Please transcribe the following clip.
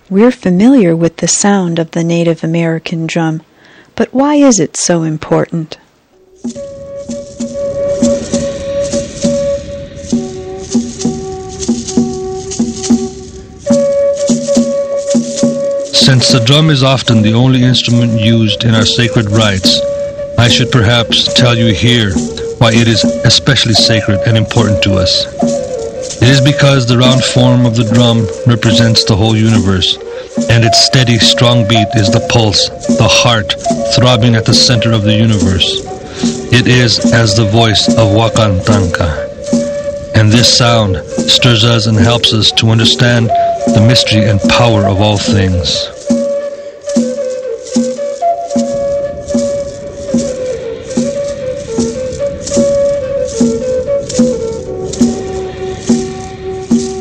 We're familiar with the sound of the Native American drum, but why is it so important? Since the drum is often the only instrument used in our sacred rites, I should perhaps tell you here why it is especially sacred and important to us. It is because the round form of the drum represents the whole universe, and its steady, strong beat is the pulse, the heart, throbbing at the center of the universe. It is as the voice of Wakantanka. And this sound stirs us and helps us to understand the mystery and power of all things.